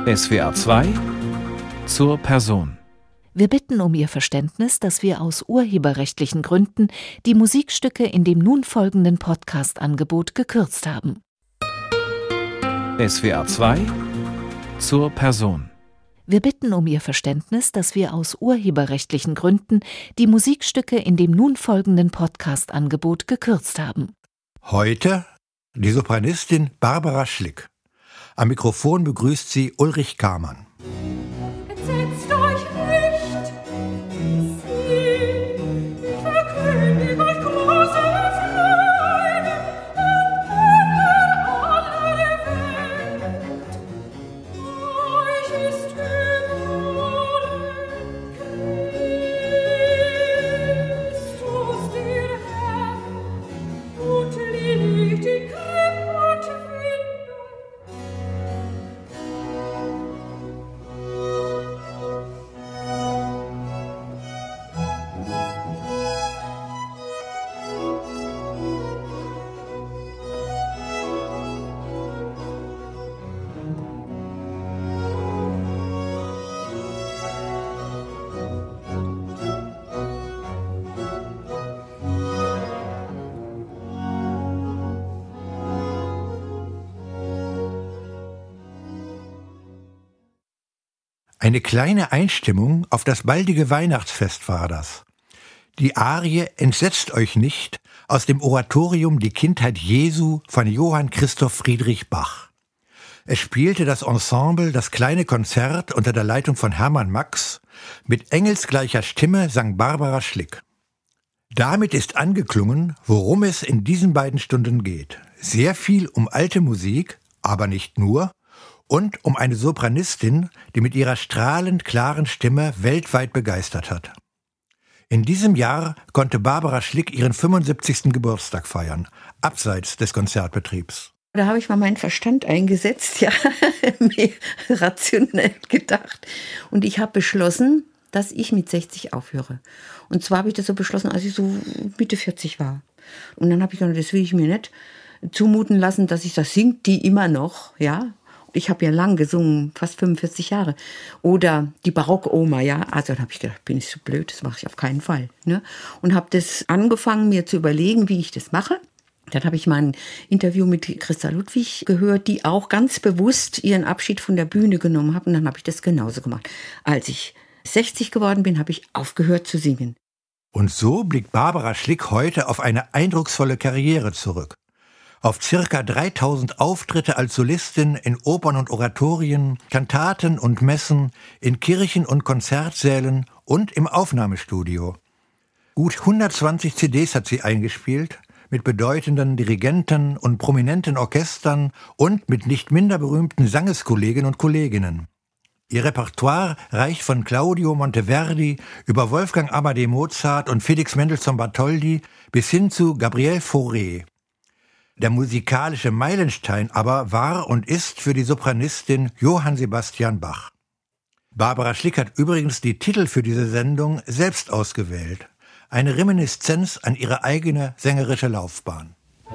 SWR 2 zur Person. Wir bitten um Ihr Verständnis, dass wir aus urheberrechtlichen Gründen die Musikstücke in dem nun folgenden Podcast-Angebot gekürzt haben. SWR 2 zur Person. Wir bitten um Ihr Verständnis, dass wir aus urheberrechtlichen Gründen die Musikstücke in dem nun folgenden Podcast-Angebot gekürzt haben. Heute die Sopranistin Barbara Schlick. Am Mikrofon begrüßt sie Ulrich Kamann. Entsetzt euch nicht, sieh, ich verkündige euch große Freude an alle Welt. Euch ist geboren Christus der Herr, und liegt in Grimm und Winde. Eine kleine Einstimmung auf das baldige Weihnachtsfest war das. Die Arie »Entsetzt euch nicht« aus dem Oratorium »Die Kindheit Jesu« von Johann Christoph Friedrich Bach. Es spielte das Ensemble das kleine Konzert unter der Leitung von Hermann Max. Mit engelsgleicher Stimme sang Barbara Schlick. Damit ist angeklungen, worum es in diesen beiden Stunden geht. Sehr viel um alte Musik, aber nicht nur, und um eine Sopranistin, die mit ihrer strahlend klaren Stimme weltweit begeistert hat. In diesem Jahr konnte Barbara Schlick ihren 75. Geburtstag feiern, abseits des Konzertbetriebs. Da habe ich mal meinen Verstand eingesetzt, ja, mir rationell gedacht. Und ich habe beschlossen, dass ich mit 60 aufhöre. Und zwar habe ich das so beschlossen, als ich so Mitte 40 war. Und dann habe ich gedacht, das will ich mir nicht zumuten lassen, dass ich das singt die immer noch, ja. Ich habe ja lang gesungen, fast 45 Jahre. Oder die Barockoma, ja. Also dann habe ich gedacht, bin ich so blöd, das mache ich auf keinen Fall. Ne? Und habe das angefangen, mir zu überlegen, wie ich das mache. Dann habe ich mal ein Interview mit Christa Ludwig gehört, die auch ganz bewusst ihren Abschied von der Bühne genommen hat. Und dann habe ich das genauso gemacht. Als ich 60 geworden bin, habe ich aufgehört zu singen. Und so blickt Barbara Schlick heute auf eine eindrucksvolle Karriere zurück. Auf circa 3000 Auftritte als Solistin in Opern und Oratorien, Kantaten und Messen, in Kirchen und Konzertsälen und im Aufnahmestudio. Gut 120 CDs hat sie eingespielt, mit bedeutenden Dirigenten und prominenten Orchestern und mit nicht minder berühmten Sangeskolleginnen und Kolleginnen. Ihr Repertoire reicht von Claudio Monteverdi über Wolfgang Amadeus Mozart und Felix Mendelssohn Bartholdy bis hin zu Gabriel Fauré. Der musikalische Meilenstein aber war und ist für die Sopranistin Johann Sebastian Bach. Barbara Schlick hat übrigens die Titel für diese Sendung selbst ausgewählt. Eine Reminiszenz an ihre eigene sängerische Laufbahn.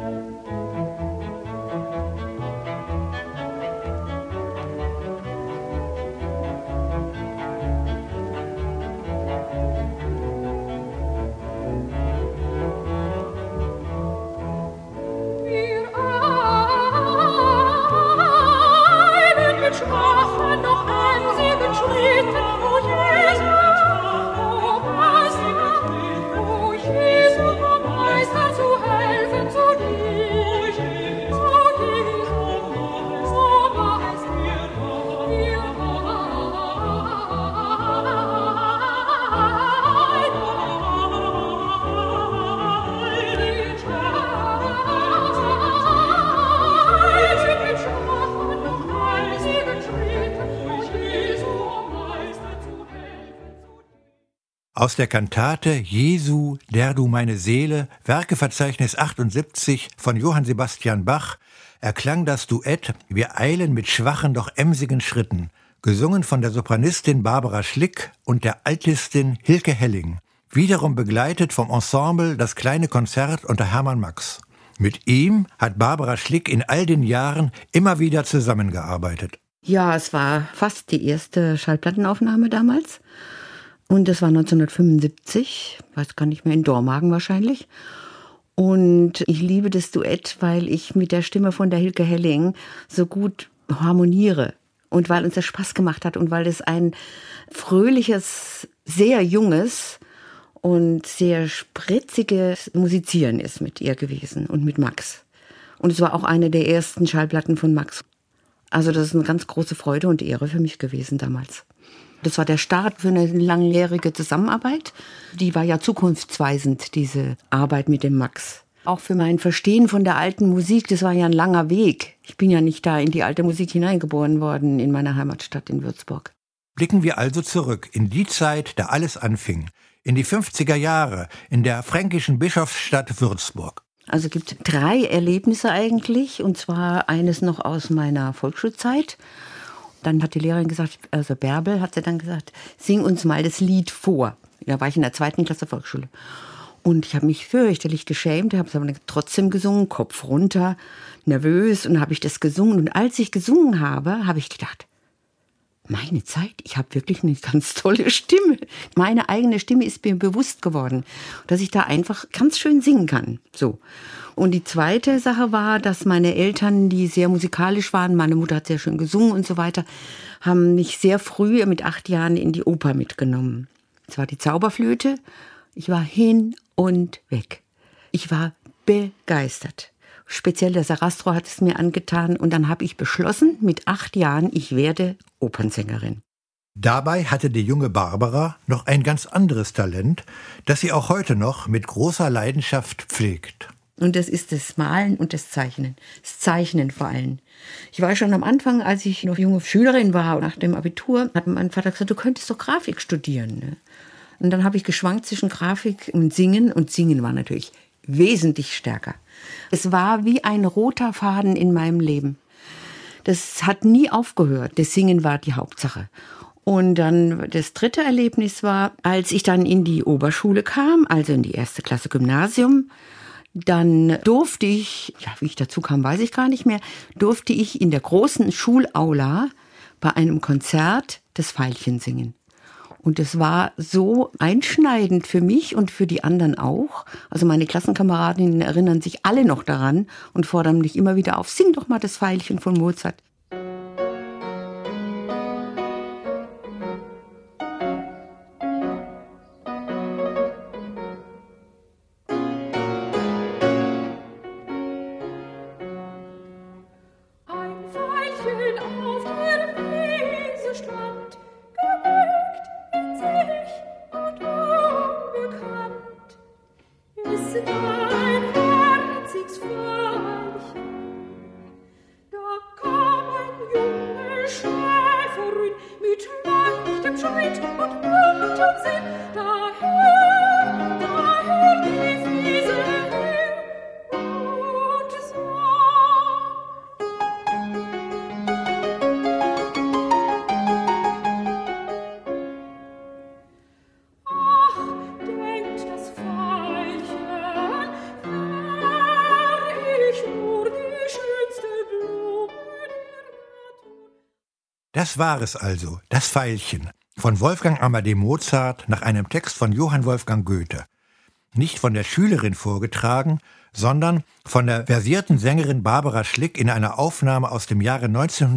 Aus der Kantate »Jesu, der du meine Seele«, Werkeverzeichnis 78 von Johann Sebastian Bach, erklang das Duett »Wir eilen mit schwachen, doch emsigen Schritten«, gesungen von der Sopranistin Barbara Schlick und der Altistin Hilke Helling, wiederum begleitet vom Ensemble Das kleine Konzert unter Hermann Max. Mit ihm hat Barbara Schlick in all den Jahren immer wieder zusammengearbeitet. Ja, es war fast die erste Schallplattenaufnahme damals. Und das war 1975, weiß gar nicht mehr, in Dormagen wahrscheinlich. Und ich liebe das Duett, weil ich mit der Stimme von der Hilke Helling so gut harmoniere. Und weil uns das Spaß gemacht hat und weil es ein fröhliches, sehr junges und sehr spritziges Musizieren ist mit ihr gewesen und mit Max. Und es war auch eine der ersten Schallplatten von Max. Also das ist eine ganz große Freude und Ehre für mich gewesen damals. Das war der Start für eine langjährige Zusammenarbeit. Die war ja zukunftsweisend, diese Arbeit mit dem Max. Auch für mein Verstehen von der alten Musik, das war ja ein langer Weg. Ich bin ja nicht da in die alte Musik hineingeboren worden in meiner Heimatstadt in Würzburg. Blicken wir also zurück in die Zeit, da alles anfing. In die 50er Jahre, in der fränkischen Bischofsstadt Würzburg. Also es gibt 3 Erlebnisse eigentlich, und zwar eines noch aus meiner Volksschulzeit. Dann hat die Lehrerin gesagt, also Bärbel hat sie dann gesagt, sing uns mal das Lied vor. Da war ich in der 2. Klasse Volksschule. Und ich habe mich fürchterlich geschämt, habe es aber trotzdem gesungen, Kopf runter, nervös, und habe ich das gesungen. Und als ich gesungen habe, habe ich gedacht, meine Zeit, ich habe wirklich eine ganz tolle Stimme. Meine eigene Stimme ist mir bewusst geworden, dass ich da einfach ganz schön singen kann. So. Und die zweite Sache war, dass meine Eltern, die sehr musikalisch waren, meine Mutter hat sehr schön gesungen und so weiter, haben mich sehr früh mit 8 Jahren in die Oper mitgenommen. Es war die Zauberflöte. Ich war hin und weg. Ich war begeistert. Speziell der Sarastro hat es mir angetan. Und dann habe ich beschlossen, mit 8 Jahren, ich werde Opernsängerin. Dabei hatte die junge Barbara noch ein ganz anderes Talent, das sie auch heute noch mit großer Leidenschaft pflegt. Und das ist das Malen und das Zeichnen. Das Zeichnen vor allem. Ich war schon am Anfang, als ich noch junge Schülerin war, nach dem Abitur, hat mein Vater gesagt, du könntest doch Grafik studieren. Ne? Und dann habe ich geschwankt zwischen Grafik und Singen. Und Singen war natürlich wesentlich stärker. Es war wie ein roter Faden in meinem Leben. Das hat nie aufgehört. Das Singen war die Hauptsache. Und dann das dritte Erlebnis war, als ich dann in die Oberschule kam, also in die 1. Klasse Gymnasium, dann durfte ich, ja, wie ich dazu kam, weiß ich gar nicht mehr, durfte ich in der großen Schulaula bei einem Konzert das Veilchen singen. Und es war so einschneidend für mich und für die anderen auch. Also meine Klassenkameradinnen erinnern sich alle noch daran und fordern mich immer wieder auf, sing doch mal das Veilchen von Mozart. Das war es also, das Veilchen, von Wolfgang Amadeus Mozart nach einem Text von Johann Wolfgang Goethe. Nicht von der Schülerin vorgetragen, sondern von der versierten Sängerin Barbara Schlick in einer Aufnahme aus dem Jahre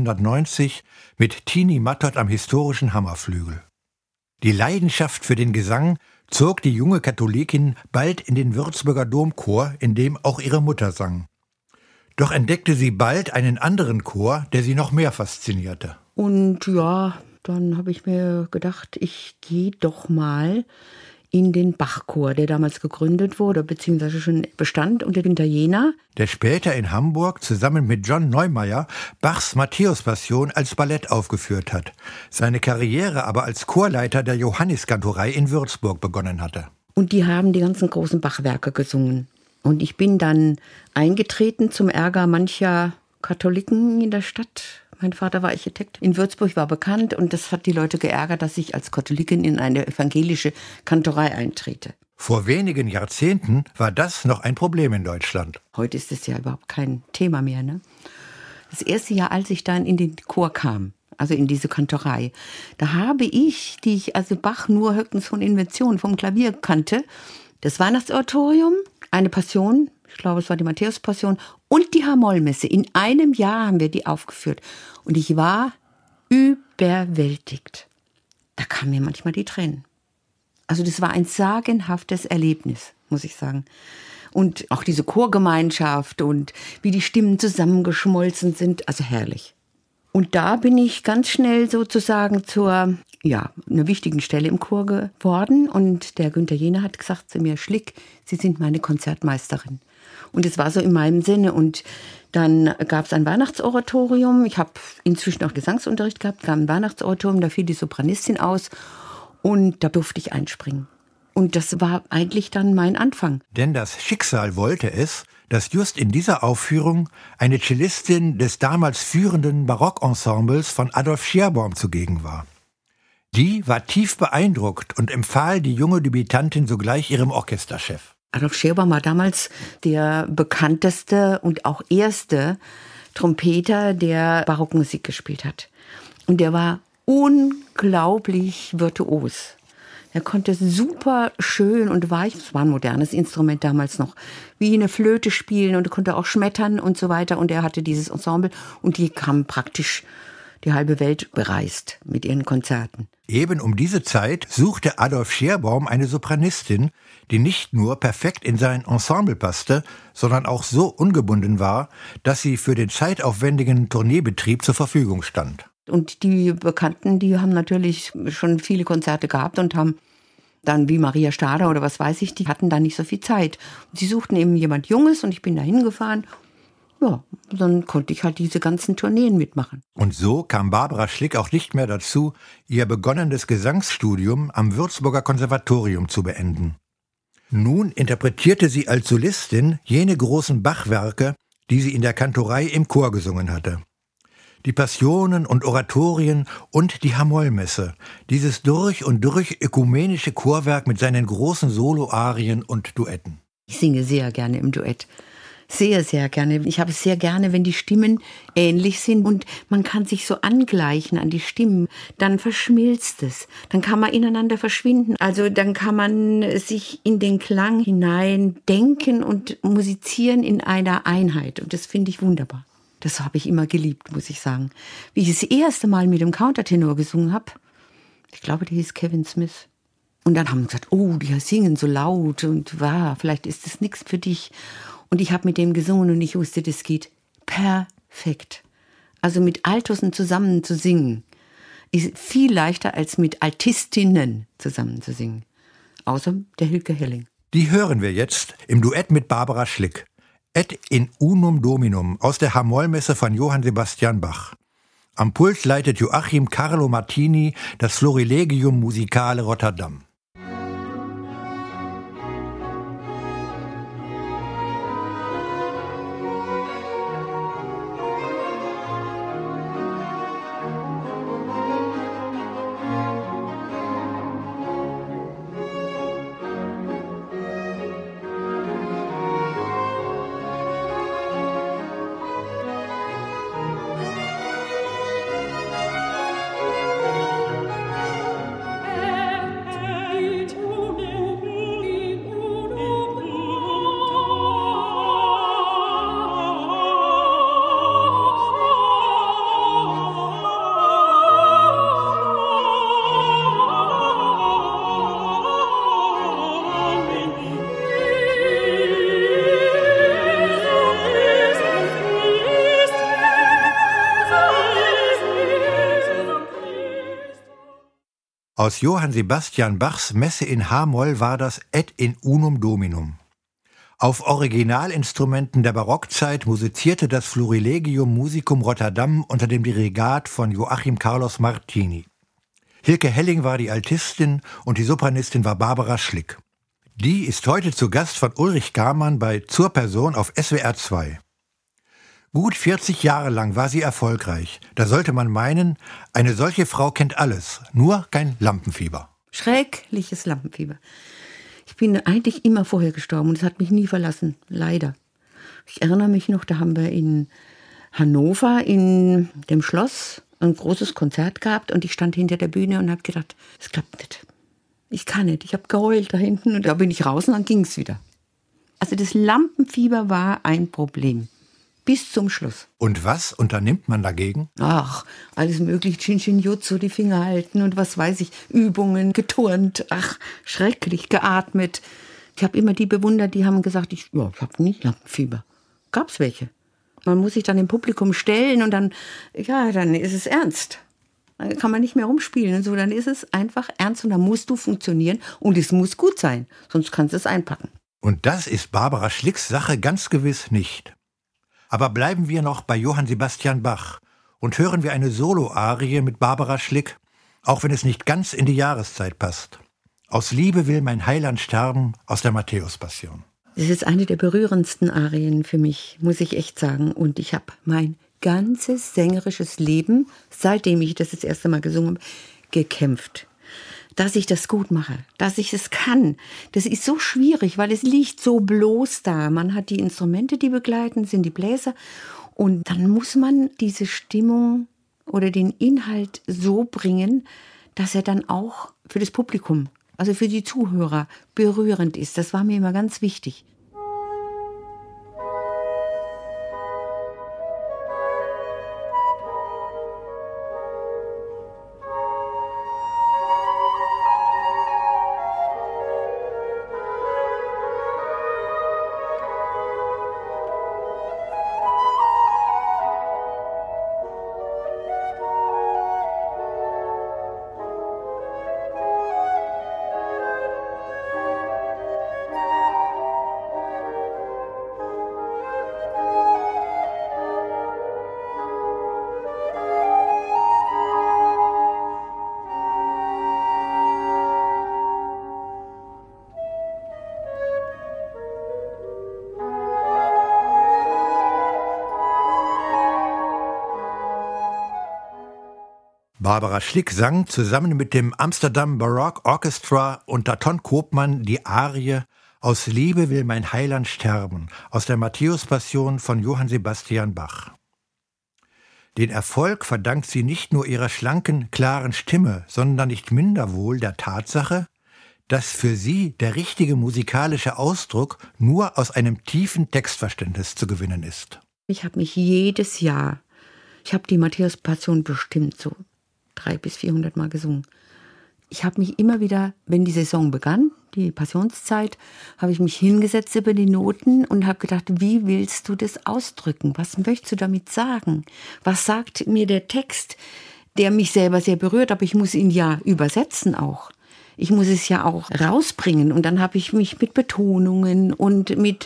1990 mit Tini Mattot am historischen Hammerflügel. Die Leidenschaft für den Gesang zog die junge Katholikin bald in den Würzburger Domchor, in dem auch ihre Mutter sang. Doch entdeckte sie bald einen anderen Chor, der sie noch mehr faszinierte. Und ja, dann habe ich mir gedacht, ich gehe doch mal in den Bachchor, der damals gegründet wurde, beziehungsweise schon bestand unter Günter Jehner. Der später in Hamburg zusammen mit John Neumeier Bachs Matthäus-Passion als Ballett aufgeführt hat, seine Karriere aber als Chorleiter der Johanniskantorei in Würzburg begonnen hatte. Und die haben die ganzen großen Bachwerke gesungen. Und ich bin dann eingetreten zum Ärger mancher Katholiken in der Stadt. Mein Vater war Architekt in Würzburg, war bekannt, und das hat die Leute geärgert, dass ich als Katholikin in eine evangelische Kantorei eintrete. Vor wenigen Jahrzehnten war das noch ein Problem in Deutschland. Heute ist es ja überhaupt kein Thema mehr, ne? Das erste Jahr, als ich dann in den Chor kam, also in diese Kantorei. Da habe ich, die ich also Bach nur höchstens von Invention vom Klavier kannte, das Weihnachtsoratorium, eine Passion, ich glaube, es war die Matthäus-Passion, und die H-Moll-Messe. In einem Jahr haben wir die aufgeführt. Und ich war überwältigt. Da kamen mir manchmal die Tränen. Also das war ein sagenhaftes Erlebnis, muss ich sagen. Und auch diese Chorgemeinschaft und wie die Stimmen zusammengeschmolzen sind, also herrlich. Und da bin ich ganz schnell sozusagen zur, einer wichtigen Stelle im Chor geworden. Und der Günther Jehne hat gesagt zu mir, Schlick, Sie sind meine Konzertmeisterin. Und es war so in meinem Sinne. Und dann gab es ein Weihnachtsoratorium. Ich habe inzwischen auch Gesangsunterricht gehabt, gab ein Weihnachtsoratorium, da fiel die Sopranistin aus. Und da durfte ich einspringen. Und das war eigentlich dann mein Anfang. Denn das Schicksal wollte es, dass just in dieser Aufführung eine Cellistin des damals führenden Barockensembles von Adolf Scherbaum zugegen war. Die war tief beeindruckt und empfahl die junge Debütantin sogleich ihrem Orchesterchef. Adolf Scherbaum war damals der bekannteste und auch erste Trompeter, der Barockmusik gespielt hat. Und der war unglaublich virtuos. Er konnte super schön und weich, es war ein modernes Instrument damals noch, wie eine Flöte spielen und konnte auch schmettern und so weiter. Und er hatte dieses Ensemble und die kamen praktisch die halbe Welt bereist mit ihren Konzerten. Eben um diese Zeit suchte Adolf Scherbaum eine Sopranistin, die nicht nur perfekt in sein Ensemble passte, sondern auch so ungebunden war, dass sie für den zeitaufwendigen Tourneebetrieb zur Verfügung stand. Und die Bekannten, die haben natürlich schon viele Konzerte gehabt und haben dann wie Maria Stadler oder was weiß ich, die hatten da nicht so viel Zeit. Und sie suchten eben jemand Junges und ich bin da hingefahren. Ja, dann konnte ich halt diese ganzen Tourneen mitmachen. Und so kam Barbara Schlick auch nicht mehr dazu, ihr begonnenes Gesangsstudium am Würzburger Konservatorium zu beenden. Nun interpretierte sie als Solistin jene großen Bachwerke, die sie in der Kantorei im Chor gesungen hatte. Die Passionen und Oratorien und die H-Moll-Messe, dieses durch und durch ökumenische Chorwerk mit seinen großen Soloarien und Duetten. Ich singe sehr gerne im Duett. Sehr, sehr gerne. Ich habe es sehr gerne, wenn die Stimmen ähnlich sind und man kann sich so angleichen an die Stimmen. Dann verschmilzt es. Dann kann man ineinander verschwinden. Also dann kann man sich in den Klang hinein denken und musizieren in einer Einheit. Und das finde ich wunderbar. Das habe ich immer geliebt, muss ich sagen. Wie ich das erste Mal mit dem Countertenor gesungen habe, ich glaube, der hieß Kevin Smith. Und dann haben sie gesagt, oh, die singen so laut und vielleicht ist das nichts für dich. Und ich habe mit dem gesungen und ich wusste, das geht perfekt. Also mit Altosen zusammen zu singen, ist viel leichter als mit Altistinnen zusammen zu singen. Außer der Hilke Helling. Die hören wir jetzt im Duett mit Barbara Schlick. Et in unum Dominum aus der H-Moll-Messe von Johann Sebastian Bach. Am Pult leitet Joachim Carlo Martini das Florilegium Musicale Rotterdam. Aus Johann Sebastian Bachs Messe in H-Moll war das Et in unum Dominum. Auf Originalinstrumenten der Barockzeit musizierte das Florilegium Musicum Rotterdam unter dem Dirigat von Joachim Carlos Martini. Hilke Helling war die Altistin und die Sopranistin war Barbara Schlick. Die ist heute zu Gast von Ulrich Garmann bei Zur Person auf SWR 2. Gut 40 Jahre lang war sie erfolgreich. Da sollte man meinen, eine solche Frau kennt alles, nur kein Lampenfieber. Schreckliches Lampenfieber. Ich bin eigentlich immer vorher gestorben und es hat mich nie verlassen, leider. Ich erinnere mich noch, da haben wir in Hannover in dem Schloss ein großes Konzert gehabt und ich stand hinter der Bühne und habe gedacht, es klappt nicht. Ich kann nicht. Ich habe geheult da hinten und da bin ich raus und dann ging es wieder. Also das Lampenfieber war ein Problem. Bis zum Schluss. Und was unternimmt man dagegen? Ach, alles mögliche. Shin-Shin-Jutsu, die Finger halten und was weiß ich. Übungen, geturnt. Ach, schrecklich, geatmet. Ich habe immer die bewundert, die haben gesagt, ich habe nicht Lampenfieber. Gab's welche. Man muss sich dann im Publikum stellen und dann ist es ernst. Dann kann man nicht mehr rumspielen und so, dann ist es einfach ernst und dann musst du funktionieren und es muss gut sein, sonst kannst du es einpacken. Und das ist Barbara Schlicks Sache ganz gewiss nicht. Aber bleiben wir noch bei Johann Sebastian Bach und hören wir eine Solo-Arie mit Barbara Schlick, auch wenn es nicht ganz in die Jahreszeit passt. Aus Liebe will mein Heiland sterben, aus der Matthäus-Passion. Das ist eine der berührendsten Arien für mich, muss ich echt sagen. Und ich habe mein ganzes sängerisches Leben, seitdem ich das erste Mal gesungen habe, gekämpft. Dass ich das gut mache, dass ich es kann. Das ist so schwierig, weil es liegt so bloß da. Man hat die Instrumente, die begleiten, sind die Bläser. Und dann muss man diese Stimmung oder den Inhalt so bringen, dass er dann auch für das Publikum, also für die Zuhörer, berührend ist. Das war mir immer ganz wichtig. Barbara Schlick sang zusammen mit dem Amsterdam Baroque Orchestra unter Ton Koopman die Arie Aus Liebe will mein Heiland sterben aus der Matthäus-Passion von Johann Sebastian Bach. Den Erfolg verdankt sie nicht nur ihrer schlanken, klaren Stimme, sondern nicht minder wohl der Tatsache, dass für sie der richtige musikalische Ausdruck nur aus einem tiefen Textverständnis zu gewinnen ist. Ich habe mich jedes Jahr, ich habe die Matthäus-Passion bestimmt so 300 bis 400 Mal gesungen. Ich habe mich immer wieder, wenn die Saison begann, die Passionszeit, habe ich mich hingesetzt über die Noten und habe gedacht, wie willst du das ausdrücken? Was möchtest du damit sagen? Was sagt mir der Text, der mich selber sehr berührt, aber ich muss ihn ja übersetzen auch. Ich muss es ja auch rausbringen und dann habe ich mich mit Betonungen und mit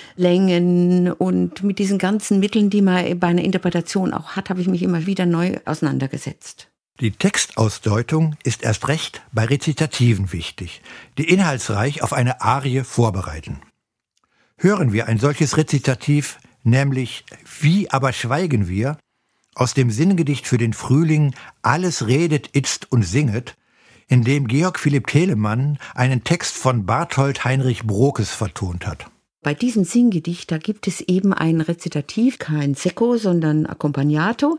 Längen und mit diesen ganzen Mitteln, die man bei einer Interpretation auch hat, habe ich mich immer wieder neu auseinandergesetzt. Die Textausdeutung ist erst recht bei Rezitativen wichtig, die inhaltsreich auf eine Arie vorbereiten. Hören wir ein solches Rezitativ, nämlich Wie aber schweigen wir, aus dem Sinngedicht für den Frühling Alles redet, itzt und singet, in dem Georg Philipp Telemann einen Text von Barthold Heinrich Brokes vertont hat. Bei diesem Singgedicht, da gibt es eben ein Rezitativ, kein Secco, sondern Accompagnato.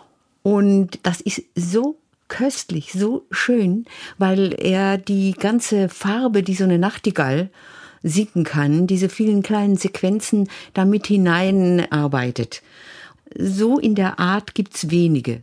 Und das ist so köstlich, so schön, weil er die ganze Farbe, die so eine Nachtigall singen kann, diese vielen kleinen Sequenzen damit hineinarbeitet. So in der Art gibt's wenige.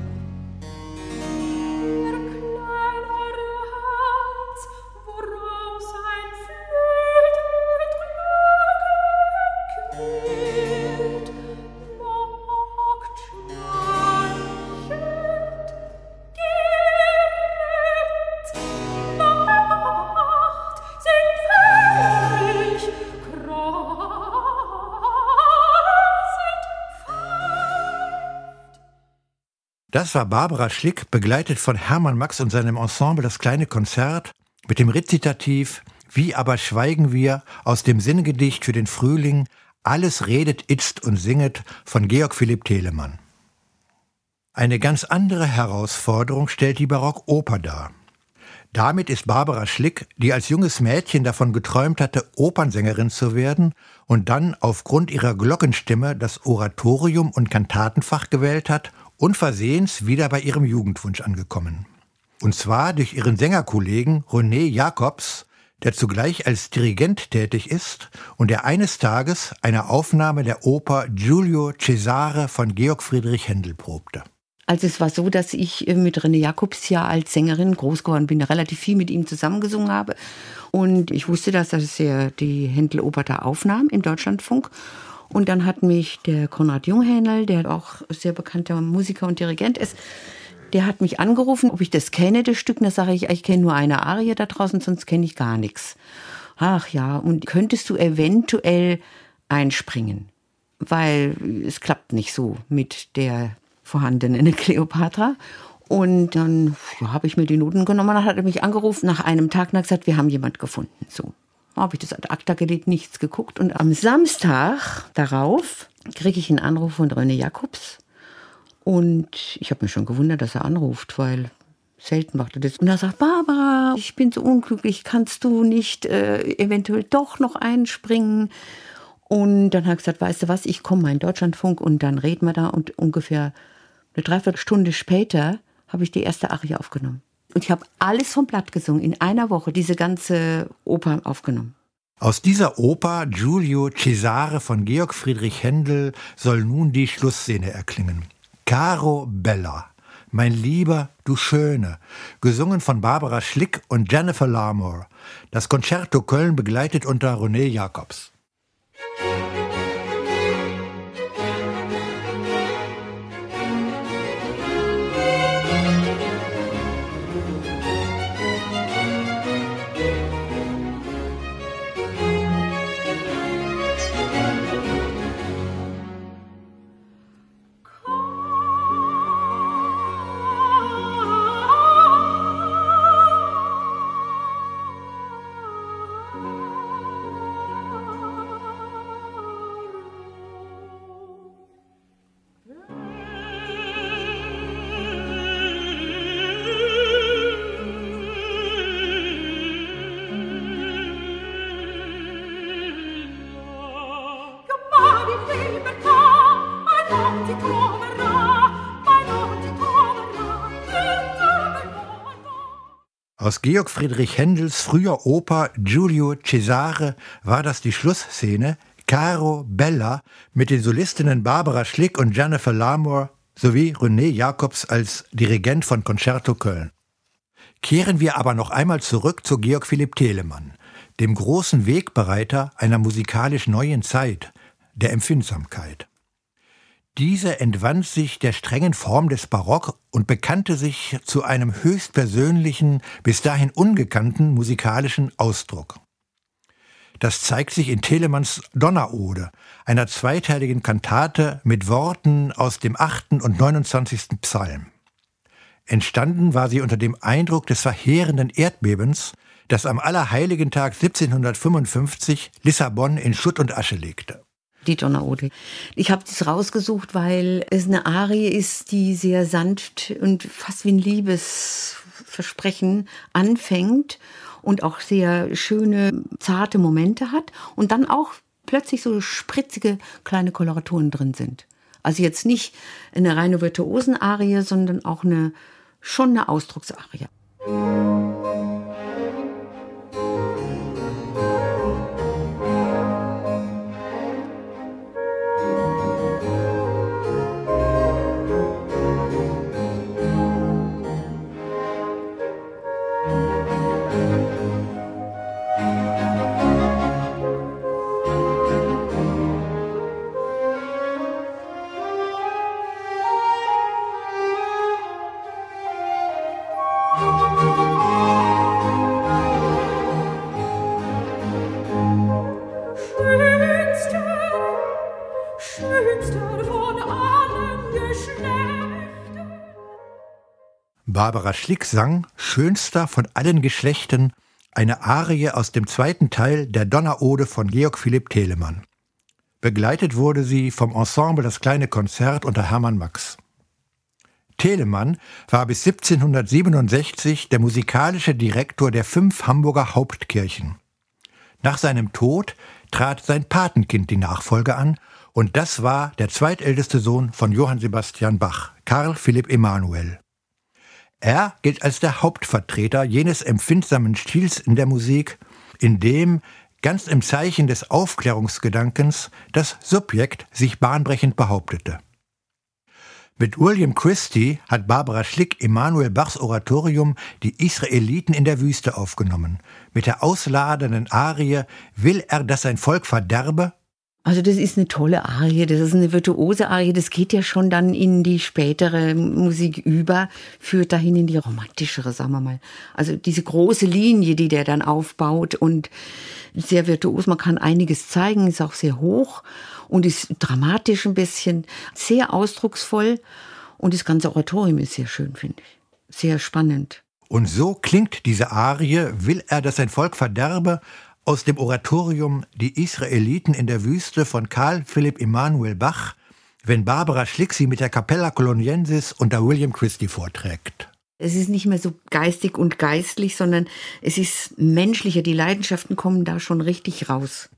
Worauf Das war Barbara Schlick, begleitet von Hermann Max und seinem Ensemble Das kleine Konzert mit dem Rezitativ »Wie aber schweigen wir« aus dem Sinngedicht für den Frühling »Alles redet, itzt und singet« von Georg Philipp Telemann. Eine ganz andere Herausforderung stellt die Barockoper dar. Damit ist Barbara Schlick, die als junges Mädchen davon geträumt hatte, Opernsängerin zu werden und dann aufgrund ihrer Glockenstimme das Oratorium und Kantatenfach gewählt hat, unversehens wieder bei ihrem Jugendwunsch angekommen. Und zwar durch ihren Sängerkollegen René Jacobs, der zugleich als Dirigent tätig ist und der eines Tages eine Aufnahme der Oper Giulio Cesare von Georg Friedrich Händel probte. Also es war so, dass ich mit René Jacobs ja als Sängerin groß geworden bin, relativ viel mit ihm zusammengesungen habe. Und ich wusste, dass er die Händel-Oper da aufnahm im Deutschlandfunk. Und dann hat mich der Konrad Junghändel, der auch sehr bekannter Musiker und Dirigent ist, der hat mich angerufen, ob ich das kenne, das Stück. Da sage ich kenne nur eine Arie da draußen, sonst kenne ich gar nichts. Ach ja, und könntest du eventuell einspringen? Weil es klappt nicht so mit der vorhandenen Kleopatra. Und dann habe ich mir die Noten genommen, dann hat er mich angerufen nach einem Tag und hat gesagt, wir haben jemand gefunden. So habe ich das ad acta gelegt, nichts geguckt. Und am Samstag darauf kriege ich einen Anruf von René Jacobs. Und ich habe mich schon gewundert, dass er anruft, weil selten macht er das. Und er sagt, Barbara, ich bin so unglücklich, kannst du nicht eventuell doch noch einspringen? Und dann hat er gesagt, weißt du was, ich komme mal in Deutschlandfunk und dann reden wir da. Und ungefähr eine Dreiviertelstunde später habe ich die erste Arie aufgenommen. Und ich habe alles vom Blatt gesungen, in einer Woche, diese ganze Oper aufgenommen. Aus dieser Oper Giulio Cesare von Georg Friedrich Händel soll nun die Schlussszene erklingen. Caro Bella, mein Lieber, du Schöne, gesungen von Barbara Schlick und Jennifer Larmore. Das Concerto Köln begleitet unter René Jacobs. Aus Georg Friedrich Händels früher Oper Giulio Cesare war das die Schlussszene Caro Bella mit den Solistinnen Barbara Schlick und Jennifer Larmore sowie René Jacobs als Dirigent von Concerto Köln. Kehren wir aber noch einmal zurück zu Georg Philipp Telemann, dem großen Wegbereiter einer musikalisch neuen Zeit, der Empfindsamkeit. Diese entwand sich der strengen Form des Barock und bekannte sich zu einem höchstpersönlichen, bis dahin ungekannten musikalischen Ausdruck. Das zeigt sich in Telemanns Donnerode, einer zweiteiligen Kantate mit Worten aus dem 8. und 29. Psalm. Entstanden war sie unter dem Eindruck des verheerenden Erdbebens, das am Allerheiligentag 1755 Lissabon in Schutt und Asche legte. Die Donnerode. Ich habe das rausgesucht, weil es eine Arie ist, die sehr sanft und fast wie ein Liebesversprechen anfängt und auch sehr schöne, zarte Momente hat und dann auch plötzlich so spritzige kleine Koloraturen drin sind. Also jetzt nicht eine reine Virtuosenarie, sondern auch schon eine Ausdrucksarie. Barbara Schlick sang, schönster von allen Geschlechten, eine Arie aus dem zweiten Teil der Donnerode von Georg Philipp Telemann. Begleitet wurde sie vom Ensemble Das kleine Konzert unter Hermann Max. Telemann war bis 1767 der musikalische Direktor der 5 Hamburger Hauptkirchen. Nach seinem Tod trat sein Patenkind die Nachfolge an, und das war der zweitälteste Sohn von Johann Sebastian Bach, Karl Philipp Emanuel. Er gilt als der Hauptvertreter jenes empfindsamen Stils in der Musik, in dem, ganz im Zeichen des Aufklärungsgedankens, das Subjekt sich bahnbrechend behauptete. Mit William Christie hat Barbara Schlick Emanuel Bachs Oratorium Die Israeliten in der Wüste aufgenommen, mit der ausladenden Arie Will er, dass sein Volk verderbe? Also das ist eine tolle Arie, das ist eine virtuose Arie, das geht ja schon dann in die spätere Musik über, führt dahin in die romantischere, sagen wir mal. Also diese große Linie, die der dann aufbaut und sehr virtuos, man kann einiges zeigen, ist auch sehr hoch und ist dramatisch ein bisschen, sehr ausdrucksvoll und das ganze Oratorium ist sehr schön, finde ich, sehr spannend. Und so klingt diese Arie Will er, dass sein Volk verderbe, aus dem Oratorium Die Israeliten in der Wüste von Karl Philipp Emanuel Bach, wenn Barbara Schlick sie mit der Capella Coloniensis unter William Christie vorträgt. Es ist nicht mehr so geistig und geistlich, sondern es ist menschlicher. Die Leidenschaften kommen da schon richtig raus.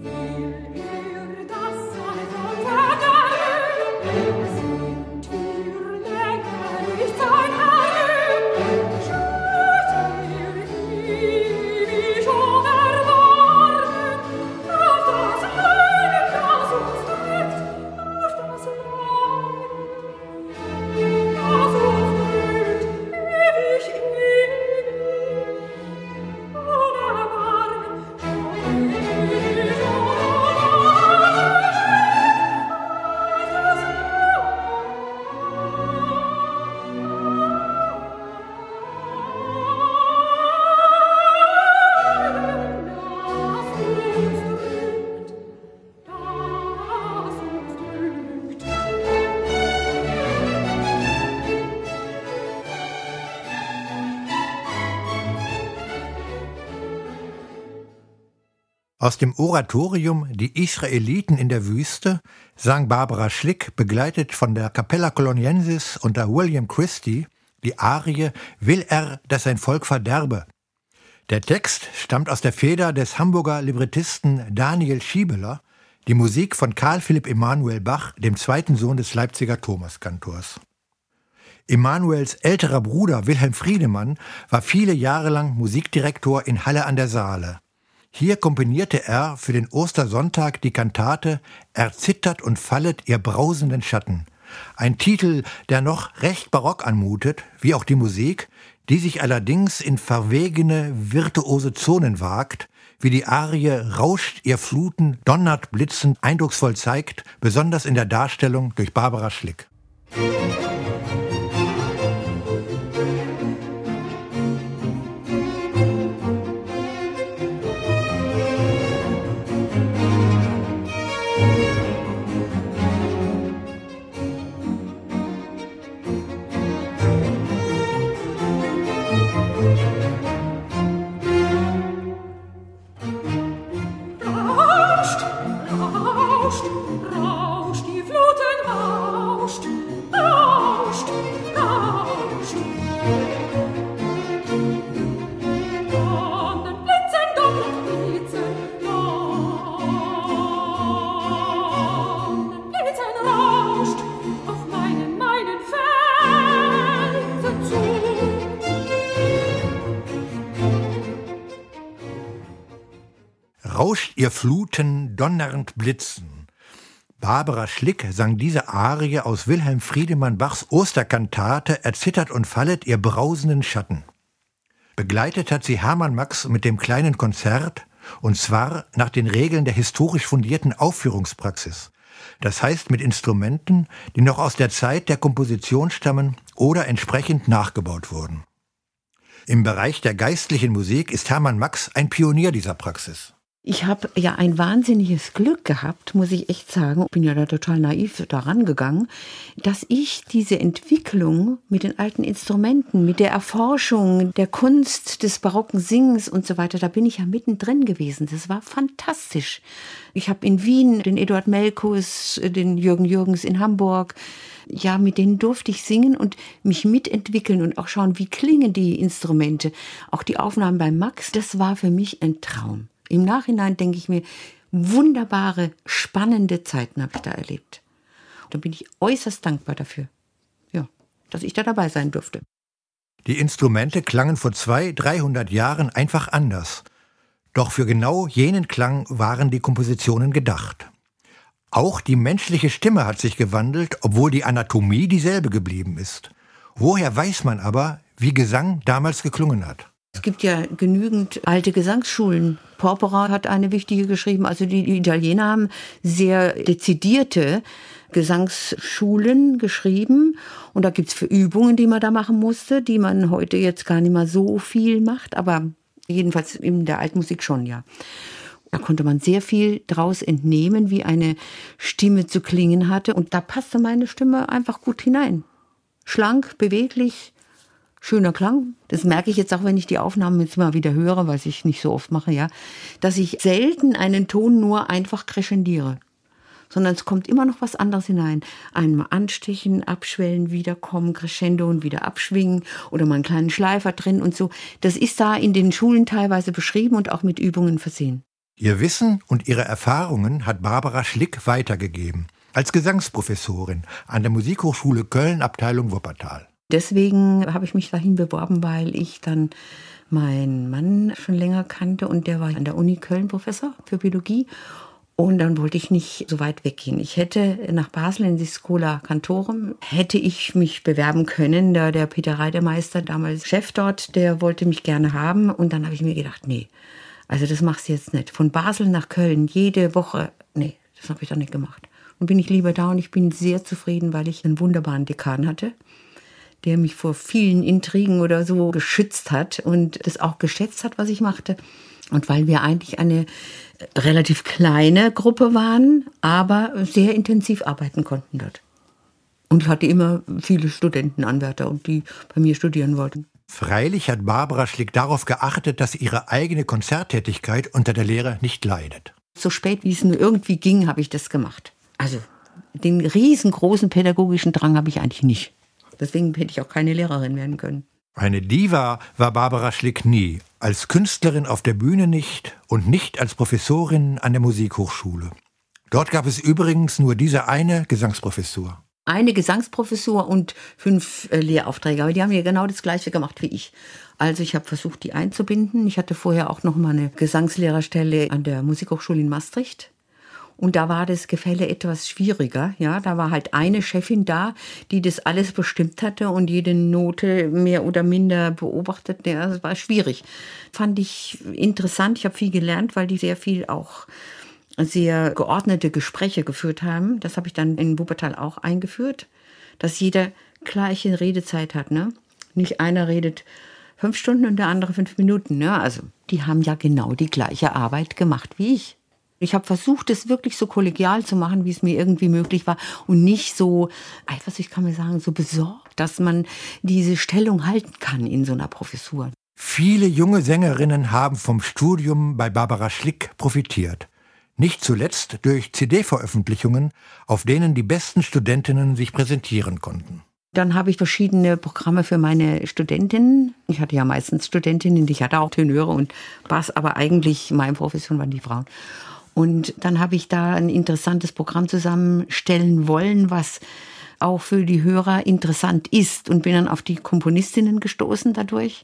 Aus dem Oratorium Die Israeliten in der Wüste sang Barbara Schlick, begleitet von der Capella Coloniensis unter William Christie, die Arie Will er, dass sein Volk verderbe. Der Text stammt aus der Feder des Hamburger Librettisten Daniel Schiebeler, die Musik von Karl Philipp Emanuel Bach, dem zweiten Sohn des Leipziger Thomaskantors. Emanuels älterer Bruder Wilhelm Friedemann war viele Jahre lang Musikdirektor in Halle an der Saale. Hier komponierte er für den Ostersonntag die Kantate Erzittert und fallet ihr brausenden Schatten. Ein Titel, der noch recht barock anmutet, wie auch die Musik, die sich allerdings in verwegene, virtuose Zonen wagt, wie die Arie Rauscht ihr Fluten, donnert blitzend, eindrucksvoll zeigt, besonders in der Darstellung durch Barbara Schlick. Rauscht, die Fluten rauscht, rauscht, rauscht. Donnern, blitzen, donnern, blitzen, donnern, blitzen, rauscht auf meinen Felsen zu. Rauscht ihr Fluten, donnernd blitzen. Barbara Schlick sang diese Arie aus Wilhelm Friedemann Bachs Osterkantate Erzittert und fallet ihr brausenden Schatten. Begleitet hat sie Hermann Max mit dem kleinen Konzert, und zwar nach den Regeln der historisch fundierten Aufführungspraxis. Das heißt mit Instrumenten, die noch aus der Zeit der Komposition stammen oder entsprechend nachgebaut wurden. Im Bereich der geistlichen Musik ist Hermann Max ein Pionier dieser Praxis. Ich habe ja ein wahnsinniges Glück gehabt, muss ich echt sagen. Ich bin ja da total naiv daran gegangen, dass ich diese Entwicklung mit den alten Instrumenten, mit der Erforschung der Kunst des barocken Singens und so weiter, da bin ich ja mittendrin gewesen. Das war fantastisch. Ich habe in Wien den Eduard Melkus, den Jürgen Jürgens in Hamburg, ja, mit denen durfte ich singen und mich mitentwickeln und auch schauen, wie klingen die Instrumente. Auch die Aufnahmen bei Max, das war für mich ein Traum. Im Nachhinein denke ich mir, wunderbare, spannende Zeiten habe ich da erlebt. Da bin ich äußerst dankbar dafür, ja, dass ich da dabei sein durfte. Die Instrumente klangen vor 200-300 Jahren einfach anders. Doch für genau jenen Klang waren die Kompositionen gedacht. Auch die menschliche Stimme hat sich gewandelt, obwohl die Anatomie dieselbe geblieben ist. Woher weiß man aber, wie Gesang damals geklungen hat? Es gibt ja genügend alte Gesangsschulen. Porpora hat eine wichtige geschrieben. Also die Italiener haben sehr dezidierte Gesangsschulen geschrieben. Und da gibt's für Übungen, die man da machen musste, die man heute jetzt gar nicht mehr so viel macht. Aber jedenfalls in der Altmusik schon, ja. Da konnte man sehr viel draus entnehmen, wie eine Stimme zu klingen hatte. Und da passte meine Stimme einfach gut hinein. Schlank, beweglich, schöner Klang. Das merke ich jetzt auch, wenn ich die Aufnahmen jetzt mal wieder höre, was ich nicht so oft mache, ja, dass ich selten einen Ton nur einfach crescendiere, sondern es kommt immer noch was anderes hinein. Einmal anstechen, abschwellen, wiederkommen, crescendo und wieder abschwingen oder mal einen kleinen Schleifer drin und so. Das ist da in den Schulen teilweise beschrieben und auch mit Übungen versehen. Ihr Wissen und ihre Erfahrungen hat Barbara Schlick weitergegeben, als Gesangsprofessorin an der Musikhochschule Köln, Abteilung Wuppertal. Deswegen habe ich mich dahin beworben, weil ich dann meinen Mann schon länger kannte und der war an der Uni Köln Professor für Biologie. Und dann wollte ich nicht so weit weggehen. Ich hätte nach Basel in die Schola Cantorum, hätte ich mich bewerben können. Der Peter Reidemeister, damals Chef dort, der wollte mich gerne haben. Und dann habe ich mir gedacht, nee, also das machst du jetzt nicht. Von Basel nach Köln jede Woche, nee, das habe ich dann nicht gemacht. Und bin ich lieber da und ich bin sehr zufrieden, weil ich einen wunderbaren Dekan hatte, der mich vor vielen Intrigen oder so geschützt hat und das auch geschätzt hat, was ich machte. Und weil wir eigentlich eine relativ kleine Gruppe waren, aber sehr intensiv arbeiten konnten dort. Und ich hatte immer viele Studentenanwärter, und die bei mir studieren wollten. Freilich hat Barbara Schlick darauf geachtet, dass ihre eigene Konzerttätigkeit unter der Lehre nicht leidet. So spät wie es nur irgendwie ging, habe ich das gemacht. Also den riesengroßen pädagogischen Drang habe ich eigentlich nicht. Deswegen hätte ich auch keine Lehrerin werden können. Eine Diva war Barbara Schlick nie, als Künstlerin auf der Bühne nicht und nicht als Professorin an der Musikhochschule. Dort gab es übrigens nur diese eine Gesangsprofessur. Eine Gesangsprofessur und 5 Lehraufträge, aber die haben ja genau das Gleiche gemacht wie ich. Also ich habe versucht, die einzubinden. Ich hatte vorher auch noch mal eine Gesangslehrerstelle an der Musikhochschule in Maastricht. Und da war das Gefälle etwas schwieriger. Ja, da war halt eine Chefin da, die das alles bestimmt hatte und jede Note mehr oder minder beobachtet. Ja, das war schwierig. Fand ich interessant. Ich habe viel gelernt, weil die sehr viel auch sehr geordnete Gespräche geführt haben. Das habe ich dann in Wuppertal auch eingeführt, dass jeder gleiche Redezeit hat. Ne? Nicht einer redet 5 Stunden und der andere 5 Minuten. Ne? Also die haben ja genau die gleiche Arbeit gemacht wie ich. Ich habe versucht, es wirklich so kollegial zu machen, wie es mir irgendwie möglich war und nicht so, ich kann mir sagen, so besorgt, dass man diese Stellung halten kann in so einer Professur. Viele junge Sängerinnen haben vom Studium bei Barbara Schlick profitiert. Nicht zuletzt durch CD-Veröffentlichungen, auf denen die besten Studentinnen sich präsentieren konnten. Dann habe ich verschiedene Programme für meine Studentinnen. Ich hatte ja meistens Studentinnen, ich hatte auch Tenöre und Bass, aber eigentlich meine Profession waren die Frauen. Und dann habe ich da ein interessantes Programm zusammenstellen wollen, was auch für die Hörer interessant ist. Und bin dann auf die Komponistinnen gestoßen dadurch.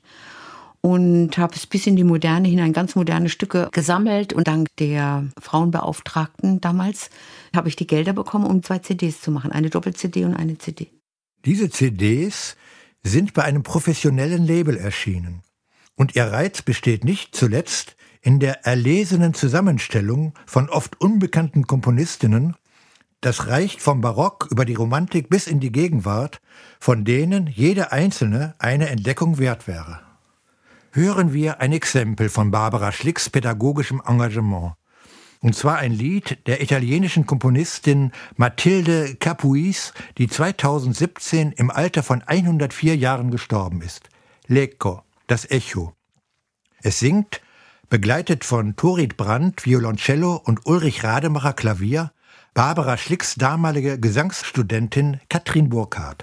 Und habe es bis in die Moderne hinein ganz moderne Stücke gesammelt. Und dank der Frauenbeauftragten damals habe ich die Gelder bekommen, um 2 CDs zu machen. Eine Doppel-CD und eine CD. Diese CDs sind bei einem professionellen Label erschienen. Und ihr Reiz besteht nicht zuletzt in der erlesenen Zusammenstellung von oft unbekannten Komponistinnen. Das reicht vom Barock über die Romantik bis in die Gegenwart, von denen jede einzelne eine Entdeckung wert wäre. hören wir ein Exempel von Barbara Schlicks pädagogischem Engagement. Und zwar ein Lied der italienischen Komponistin Matilde Capuis, die 2017 im Alter von 104 Jahren gestorben ist. L'Eco, das Echo. Es singt, begleitet von Torit Brandt, Violoncello und Ulrich Rademacher, Klavier, Barbara Schlicks damalige Gesangsstudentin Katrin Burkhardt.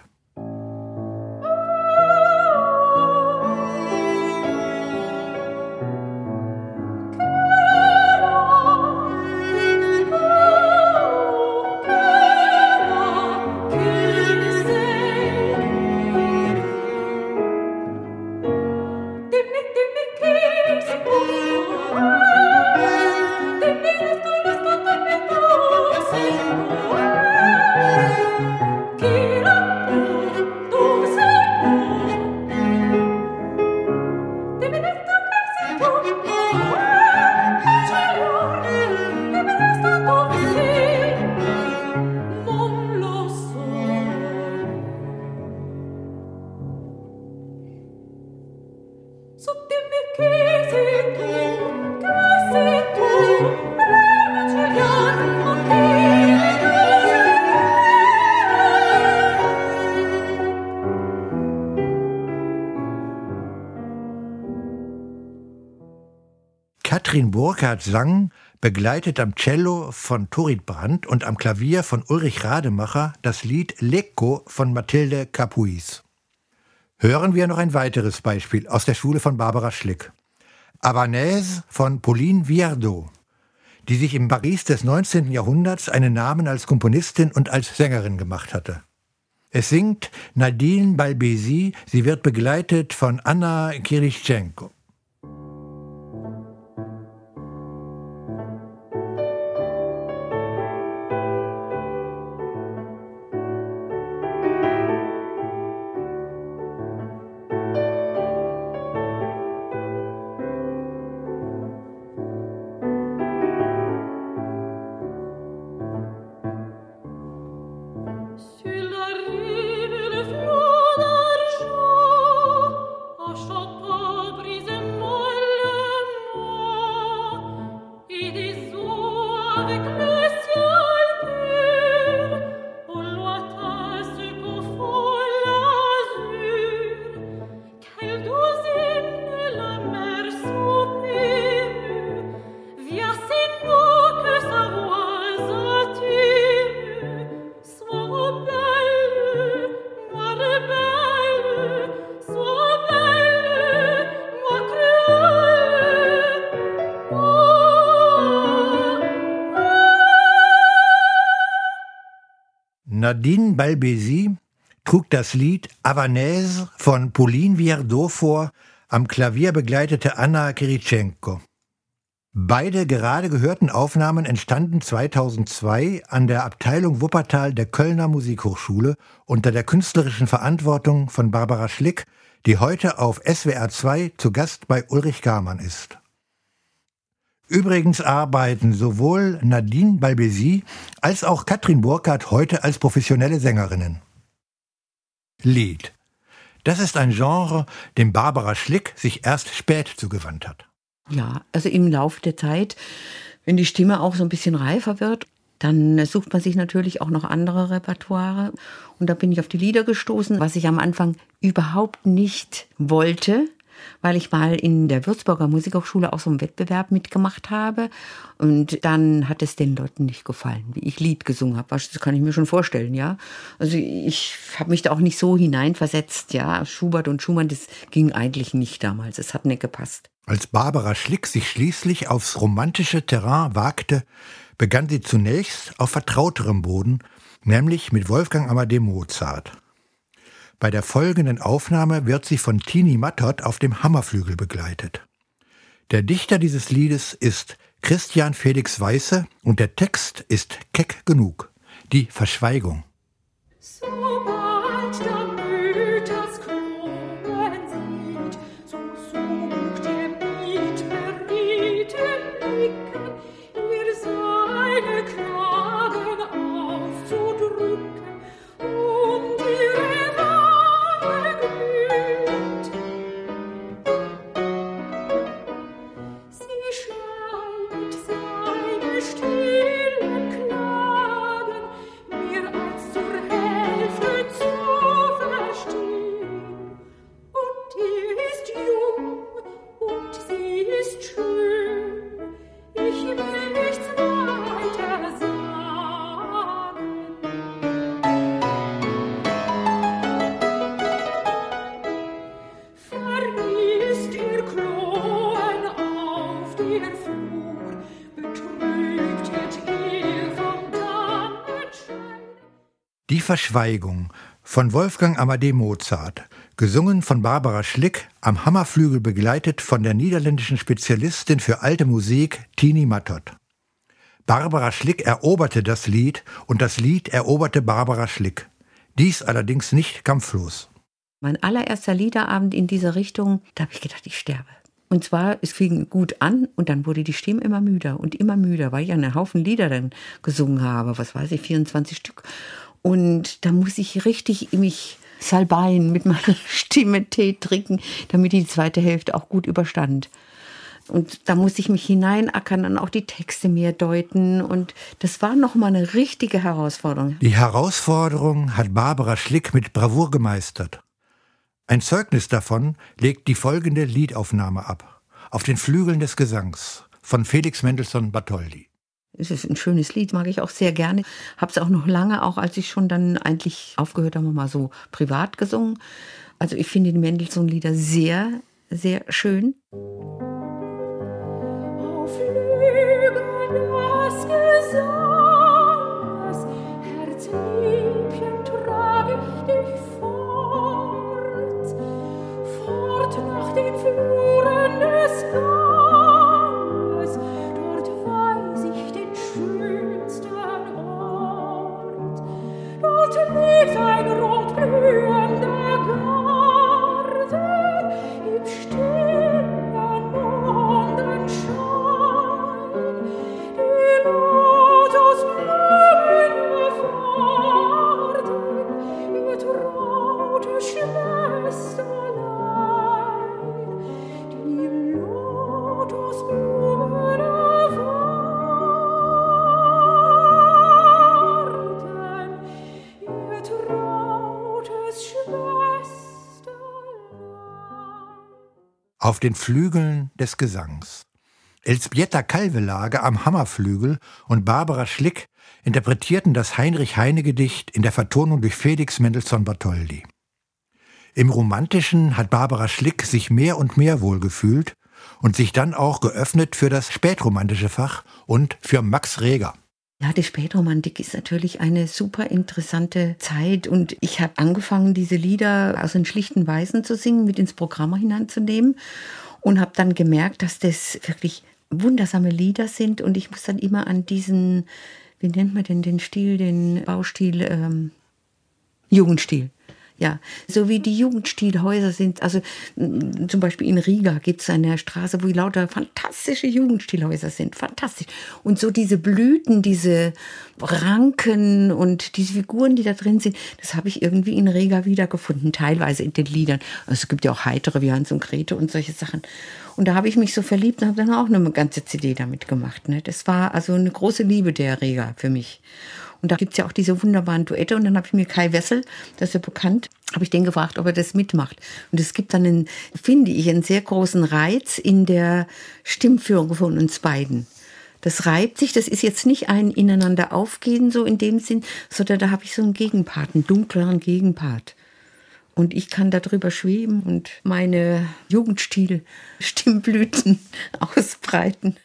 Katrin Burkhardt sang, begleitet am Cello von Torit Brandt und am Klavier von Ulrich Rademacher, das Lied L'Eco von Matilde Capuis. Hören wir noch ein weiteres Beispiel aus der Schule von Barbara Schlick. Havanaise von Pauline Viardot, die sich im Paris des 19. Jahrhunderts einen Namen als Komponistin und als Sängerin gemacht hatte. Es singt Nadine Balbesi, sie wird begleitet von Anna Kirichenko. Nadine Balbesi trug das Lied Havanaise von Pauline Viardot vor, am Klavier begleitete Anna Kirichenko. Beide gerade gehörten Aufnahmen entstanden 2002 an der Abteilung Wuppertal der Kölner Musikhochschule unter der künstlerischen Verantwortung von Barbara Schlick, die heute auf SWR 2 zu Gast bei Ulrich Garmann ist. Übrigens arbeiten sowohl Nadine Balbesi als auch Katrin Burkhardt heute als professionelle Sängerinnen. Lied. Das ist ein Genre, dem Barbara Schlick sich erst spät zugewandt hat. Ja, also im Laufe der Zeit, wenn die Stimme auch so ein bisschen reifer wird, dann sucht man sich natürlich auch noch andere Repertoire. Und da bin ich auf die Lieder gestoßen, was ich am Anfang überhaupt nicht wollte, weil ich mal in der Würzburger Musikhochschule auch so einen Wettbewerb mitgemacht habe. Und dann hat es den Leuten nicht gefallen, wie ich Lied gesungen habe. Das kann ich mir schon vorstellen, ja. Also ich habe mich da auch nicht so hineinversetzt, ja. Schubert und Schumann, das ging eigentlich nicht damals. Es hat nicht gepasst. Als Barbara Schlick sich schließlich aufs romantische Terrain wagte, begann sie zunächst auf vertrauterem Boden, nämlich mit Wolfgang Amadeus Mozart. Bei der folgenden Aufnahme wird sie von Tini Mattot auf dem Hammerflügel begleitet. Der Dichter dieses Liedes ist Christian Felix Weisse und der Text ist keck genug. Die Verschweigung. Sobald der Mütters Klungen sieht, so sucht mit berieten Blicken, ihr seine Klagen aufzudrücken, ihre Ware glüht. Verschweigung von Wolfgang Amadé Mozart, gesungen von Barbara Schlick, am Hammerflügel begleitet von der niederländischen Spezialistin für alte Musik Tini Mattot. Barbara Schlick eroberte das Lied und das Lied eroberte Barbara Schlick. Dies allerdings nicht kampflos. Mein allererster Liederabend in dieser Richtung, da habe ich gedacht, ich sterbe. Und zwar, es fing gut an und dann wurde die Stimme immer müder, weil ich einen Haufen Lieder dann gesungen habe, 24 Stück. Und da muss ich richtig mich salbeien, mit meiner Stimme Tee trinken, damit die zweite Hälfte auch gut überstand. Und da muss ich mich hineinackern und auch die Texte mehr deuten. Und das war nochmal eine richtige Herausforderung. Die Herausforderung hat Barbara Schlick mit Bravour gemeistert. Ein Zeugnis davon legt die folgende Liedaufnahme ab. Auf den Flügeln des Gesangs von Felix Mendelssohn Bartholdy. Es ist ein schönes Lied, mag ich auch sehr gerne. Habe es auch noch lange, auch als ich schon dann eigentlich aufgehört habe, mal so privat gesungen. Also ich finde die Mendelssohn-Lieder sehr, sehr schön. Auf Flügeln des Gesanges, Herzliebchen, trag ich dich fort nach den Fluren des Ganges, dort weiß ich den schönsten Ort. Dort liegt ein rotblühender Garten im stillen Mondenschein. Die Lotusblumen warten, ihr traute Schwesterlein. Die Lotusblumen warten, ihr trautes Schwesterlein. Auf den Flügeln des Gesangs. Elzbieta Kalvelage am Hammerflügel und Barbara Schlick interpretierten das Heinrich-Heine-Gedicht in der Vertonung durch Felix Mendelssohn Bartholdy. Im Romantischen hat Barbara Schlick sich mehr und mehr wohlgefühlt und sich dann auch geöffnet für das spätromantische Fach und für Max Reger. Ja, die Spätromantik ist natürlich eine super interessante Zeit und ich habe angefangen, diese Lieder aus den schlichten Weisen zu singen, mit ins Programm hineinzunehmen und habe dann gemerkt, dass das wirklich wundersame Lieder sind und ich muss dann immer an diesen, wie nennt man denn den Stil, den Baustil, Jugendstil. Ja, so wie die Jugendstilhäuser sind, also zum Beispiel in Riga gibt es eine Straße, wo lauter fantastische Jugendstilhäuser sind, fantastisch. Und so diese Blüten, diese Ranken und diese Figuren, die da drin sind, das habe ich irgendwie in Riga wiedergefunden, teilweise in den Liedern. Also es gibt ja auch heitere wie Hans und Grete und solche Sachen. Und da habe ich mich so verliebt und habe dann auch eine ganze CD damit gemacht. Ne? Das war also eine große Liebe der Riga für mich. Und da gibt es ja auch diese wunderbaren Duette. Und dann habe ich mir Kai Wessel, das ist ja bekannt, habe ich den gefragt, ob er das mitmacht. Und es gibt dann, finde ich, einen sehr großen Reiz in der Stimmführung von uns beiden. Das reibt sich, das ist jetzt nicht ein ineinander aufgehen, so in dem Sinn, sondern da habe ich so einen Gegenpart, einen dunkleren Gegenpart. Und ich kann darüber schweben und meine Jugendstil-Stimmblüten ausbreiten.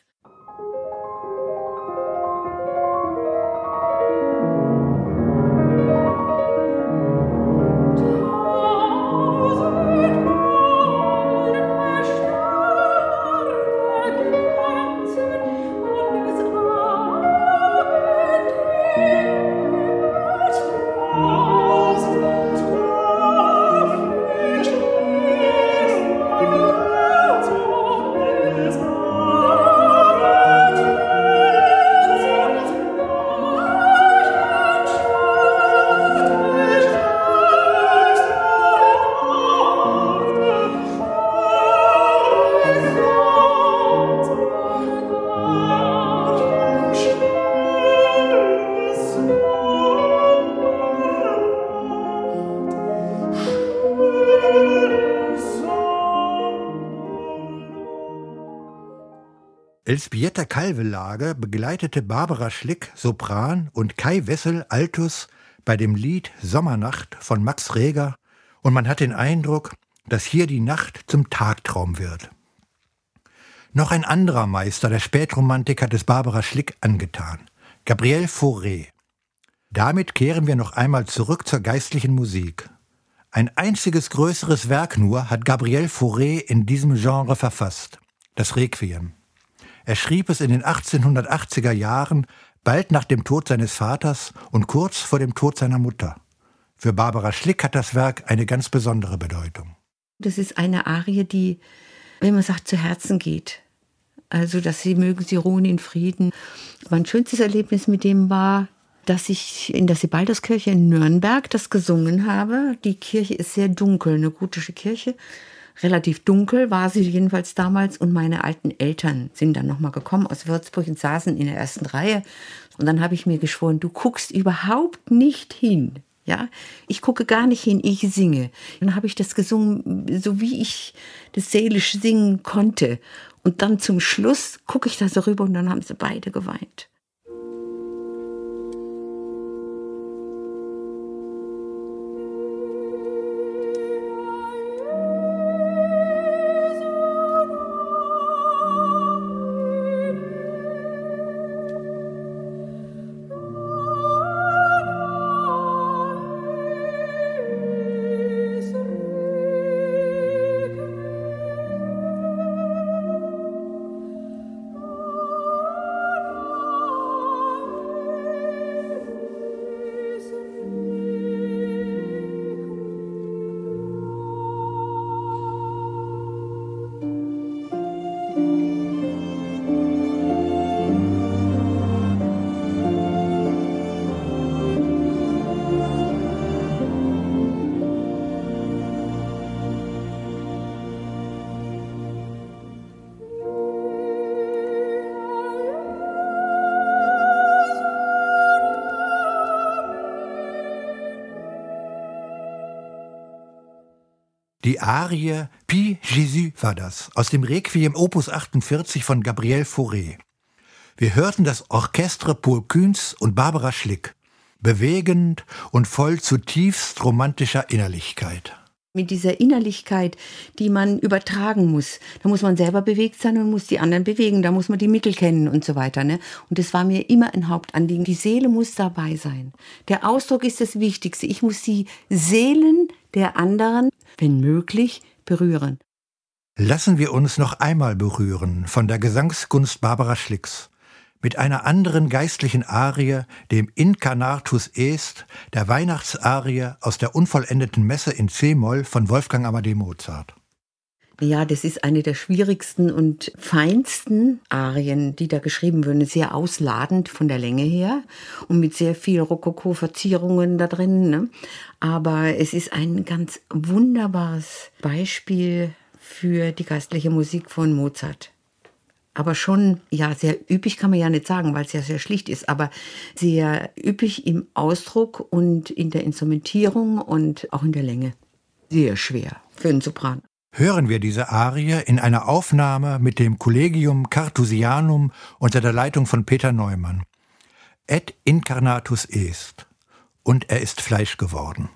Elzbieta Kalvelage begleitete Barbara Schlick, Sopran, und Kai Wessel, Altus, bei dem Lied Sommernacht von Max Reger und man hat den Eindruck, dass hier die Nacht zum Tagtraum wird. Noch ein anderer Meister der Spätromantik hat es Barbara Schlick angetan, Gabriel Fauré. Damit kehren wir noch einmal zurück zur geistlichen Musik. Ein einziges größeres Werk nur hat Gabriel Fauré in diesem Genre verfasst, das Requiem. Er schrieb es in den 1880er Jahren, bald nach dem Tod seines Vaters und kurz vor dem Tod seiner Mutter. Für Barbara Schlick hat das Werk eine ganz besondere Bedeutung. Das ist eine Arie, die, wenn man sagt, zu Herzen geht. Also, dass sie mögen, sie ruhen in Frieden. Mein schönstes Erlebnis mit dem war, dass ich in der Sebalduskirche in Nürnberg das gesungen habe. Die Kirche ist sehr dunkel, eine gotische Kirche. Relativ dunkel war sie jedenfalls damals. Und meine alten Eltern sind dann nochmal gekommen aus Würzburg und saßen in der ersten Reihe. Und dann habe ich mir geschworen, du guckst überhaupt nicht hin. Ja, ich gucke gar nicht hin, ich singe. Dann habe ich das gesungen, so wie ich das seelisch singen konnte. Und dann zum Schluss gucke ich da so rüber und dann haben sie beide geweint. Die Arie Pi Jésus war das, aus dem Requiem Opus 48 von Gabriel Fauré. Wir hörten das Orchestre Paul Kühns und Barbara Schlick, bewegend und voll zutiefst romantischer Innerlichkeit. Mit dieser Innerlichkeit, die man übertragen muss. Da muss man selber bewegt sein und muss die anderen bewegen. Da muss man die Mittel kennen und so weiter. Ne? Und das war mir immer ein Hauptanliegen. Die Seele muss dabei sein. Der Ausdruck ist das Wichtigste. Ich muss die Seelen der anderen, wenn möglich, berühren. Lassen wir uns noch einmal berühren von der Gesangskunst Barbara Schlicks. Mit einer anderen geistlichen Arie, dem Incarnatus Est, der Weihnachtsarie aus der unvollendeten Messe in C-Moll von Wolfgang Amadeus Mozart. Ja, das ist eine der schwierigsten und feinsten Arien, die da geschrieben wurden. Sehr ausladend von der Länge her und mit sehr viel Rokoko-Verzierungen da drin. Ne? Aber es ist ein ganz wunderbares Beispiel für die geistliche Musik von Mozart. Aber schon, ja, sehr üppig kann man ja nicht sagen, weil es ja sehr schlicht ist, aber sehr üppig im Ausdruck und in der Instrumentierung und auch in der Länge. Sehr schwer für einen Sopran. Hören wir diese Arie in einer Aufnahme mit dem Collegium Carthusianum unter der Leitung von Peter Neumann. Et incarnatus est. Und er ist Fleisch geworden.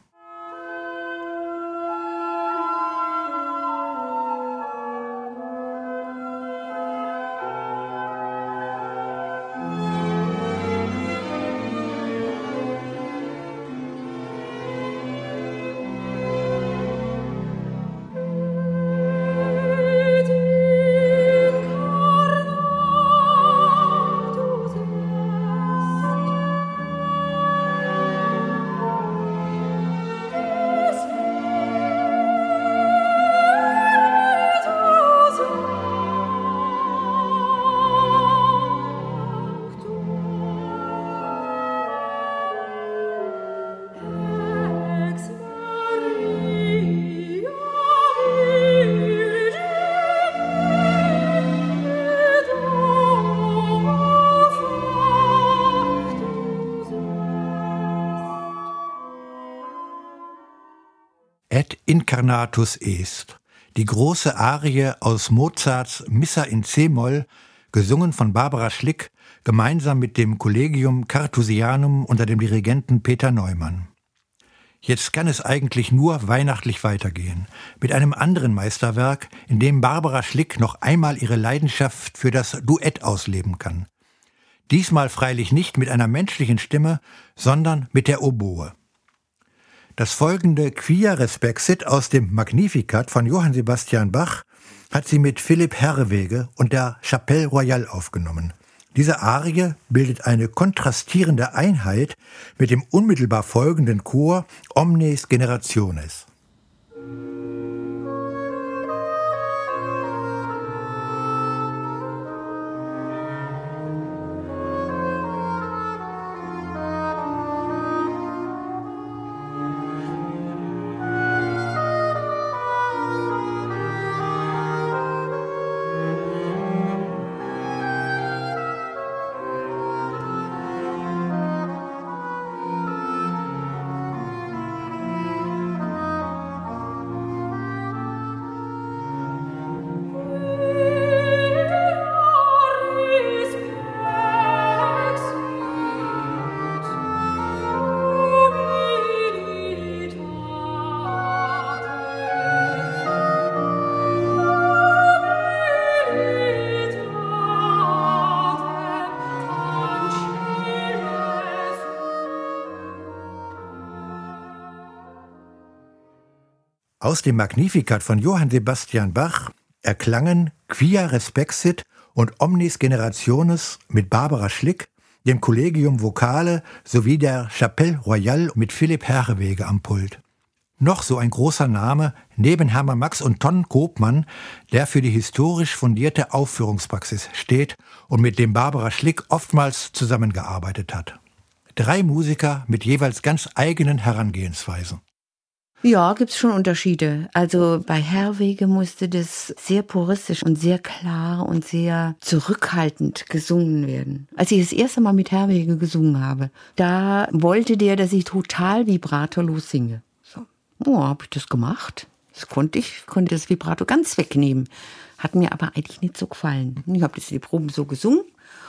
Et incarnatus est, die große Arie aus Mozarts Missa in C-Moll, gesungen von Barbara Schlick, gemeinsam mit dem Collegium Carthusianum unter dem Dirigenten Peter Neumann. Jetzt kann es eigentlich nur weihnachtlich weitergehen, mit einem anderen Meisterwerk, in dem Barbara Schlick noch einmal ihre Leidenschaft für das Duett ausleben kann. diesmal freilich nicht mit einer menschlichen Stimme, sondern mit der Oboe. Das folgende Quia Respexit aus dem Magnificat von Johann Sebastian Bach hat sie mit Philipp Herreweghe und der Chapelle Royale aufgenommen. Diese Arie bildet eine kontrastierende Einheit mit dem unmittelbar folgenden Chor Omnes Generationes. Aus dem Magnificat von Johann Sebastian Bach erklangen Quia Respexit und Omnis Generationes mit Barbara Schlick, dem Collegium Vocale sowie der Chapelle Royale mit Philipp Herreweghe am Pult. Noch so ein großer Name neben Hermann Max und Ton Koopman, der für die historisch fundierte Aufführungspraxis steht und mit dem Barbara Schlick oftmals zusammengearbeitet hat. 3 Musiker mit jeweils ganz eigenen Herangehensweisen. Ja, gibt's schon Unterschiede. Also bei Herreweghe musste das sehr puristisch und sehr klar und sehr zurückhaltend gesungen werden. Als ich das erste Mal mit Herreweghe gesungen habe, da wollte der, dass ich total vibratolos singe. So, habe ich das gemacht. Das konnte das Vibrato ganz wegnehmen. Hat mir aber eigentlich nicht so gefallen. Ich habe das in die Proben so gesungen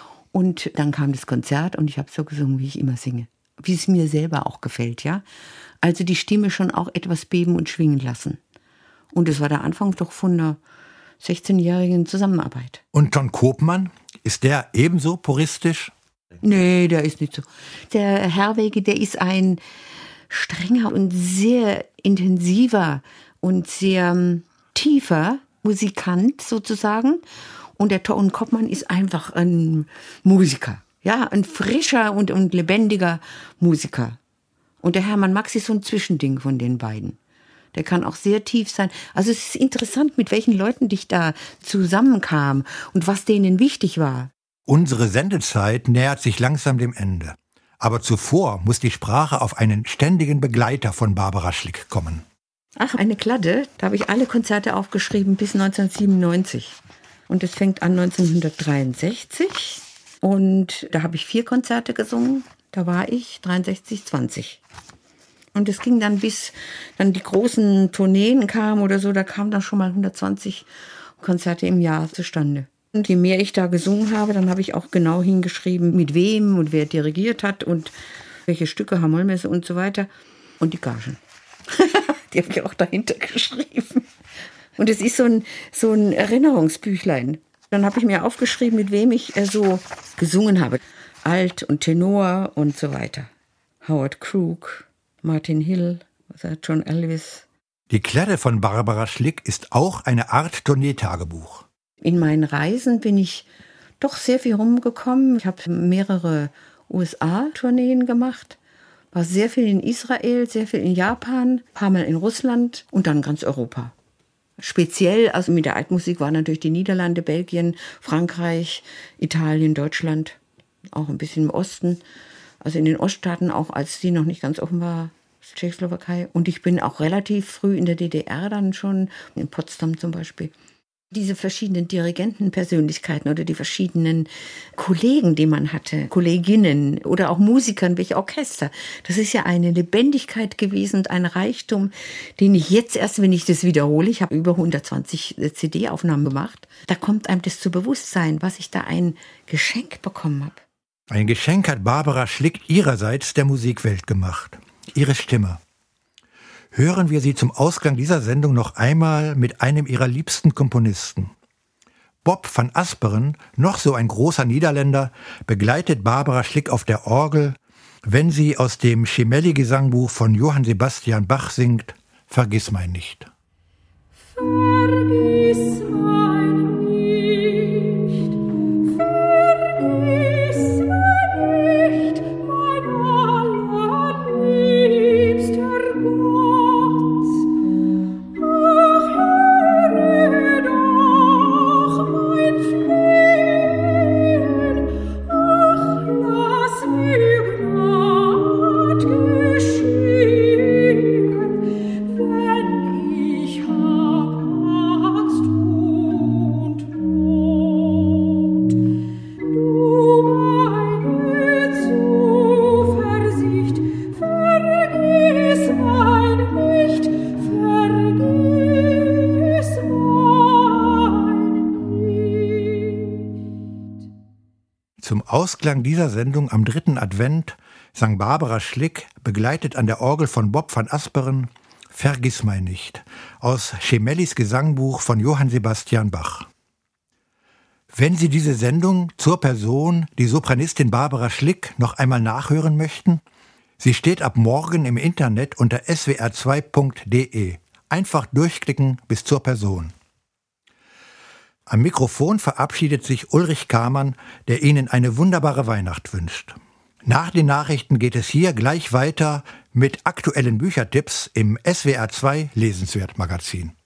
und dann kam das Konzert und ich habe so gesungen, wie ich immer singe. Wie es mir selber auch gefällt, ja. Also die Stimme schon auch etwas beben und schwingen lassen. Und das war der Anfang doch von einer 16-jährigen Zusammenarbeit. Und Ton Koopman, ist der ebenso puristisch? Nee, der ist nicht so. Der Herreweghe, der ist ein strenger und sehr intensiver und sehr tiefer Musikant sozusagen. Und der Ton Koopman ist einfach ein Musiker. Ja, ein frischer und lebendiger Musiker. Und der Hermann Max ist so ein Zwischending von den beiden. Der kann auch sehr tief sein. Also es ist interessant, mit welchen Leuten ich da zusammenkam und was denen wichtig war. Unsere Sendezeit nähert sich langsam dem Ende. Aber zuvor muss die Sprache auf einen ständigen Begleiter von Barbara Schlick kommen. Ach, eine Kladde, da habe ich alle Konzerte aufgeschrieben bis 1997. Und es fängt an 1963. Und da habe ich 4 Konzerte gesungen. Da war ich 63, 20. Und es ging dann, bis dann die großen Tourneen kamen oder so, da kamen dann schon mal 120 Konzerte im Jahr zustande. Und je mehr ich da gesungen habe, dann habe ich auch genau hingeschrieben, mit wem und wer dirigiert hat und welche Stücke, Hamollmesse und so weiter. Und die Gagen. Die habe ich auch dahinter geschrieben. Und es ist so ein Erinnerungsbüchlein. Dann habe ich mir aufgeschrieben, mit wem ich so gesungen habe. Alt und Tenor und so weiter. Howard Crook, Martin Hill, John Elvis. Die Kladde von Barbara Schlick ist auch eine Art Tourneetagebuch. In meinen Reisen bin ich doch sehr viel rumgekommen. Ich habe mehrere USA-Tourneen gemacht, war sehr viel in Israel, sehr viel in Japan, ein paar Mal in Russland und dann ganz Europa. Speziell, also mit der Altmusik waren natürlich die Niederlande, Belgien, Frankreich, Italien, Deutschland, auch ein bisschen im Osten. Also in den Oststaaten auch, als die noch nicht ganz offen war, Tschechoslowakei. Und ich bin auch relativ früh in der DDR dann schon, in Potsdam zum Beispiel. Diese verschiedenen Dirigentenpersönlichkeiten oder die verschiedenen Kollegen, die man hatte, Kolleginnen oder auch Musikern, welche Orchester. Das ist ja eine Lebendigkeit gewesen und ein Reichtum, den ich jetzt erst, wenn ich das wiederhole, ich habe über 120 CD-Aufnahmen gemacht, da kommt einem das zu Bewusstsein, was ich da ein Geschenk bekommen habe. Ein Geschenk hat Barbara Schlick ihrerseits der Musikwelt gemacht. Ihre Stimme. Hören wir sie zum Ausgang dieser Sendung noch einmal mit einem ihrer liebsten Komponisten. Bob van Asperen, noch so ein großer Niederländer, begleitet Barbara Schlick auf der Orgel, wenn sie aus dem Gemelli-Gesangbuch von Johann Sebastian Bach singt, Vergissmein nicht. Vergissmein nicht, vergissmein nicht, mein allerliebster Gott. Ach, höre doch mein Flehen, ach, lass mir Gnad geschehen, wenn ich hab Angst und Not. Du meine Zuversicht, vergissmein nicht, vergissmein nicht. Zum Ausklang dieser Sendung am 3. Advent sang Barbara Schlick, begleitet an der Orgel von Bob van Asperen, Vergissmein nicht, aus Gemellis Gesangbuch von Johann Sebastian Bach. Wenn Sie diese Sendung zur Person, die Sopranistin Barbara Schlick, noch einmal nachhören möchten, sie steht ab morgen im Internet unter swr2.de. Einfach durchklicken bis zur Person. Am Mikrofon verabschiedet sich Ulrich Kamann, der Ihnen eine wunderbare Weihnacht wünscht. Nach den Nachrichten geht es hier gleich weiter mit aktuellen Büchertipps im SWR2 Lesenswert Magazin.